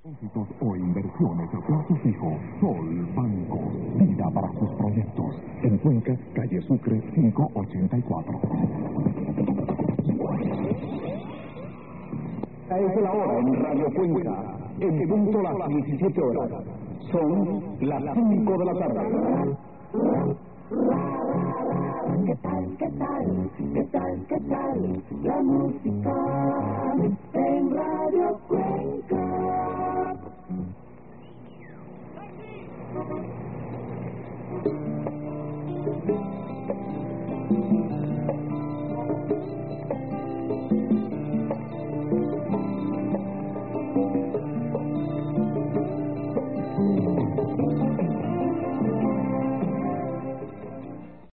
Depósitos o inversiones a plazo fijo. Sol Bancos. Vida para sus proyectos. En Cuenca, calle Sucre, 584. Esta es la hora en Radio Cuenca. En punto las 17 horas. Son las 5 de la tarde. ¿Qué tal, qué tal, qué tal, qué tal? La música en Radio Cuenca.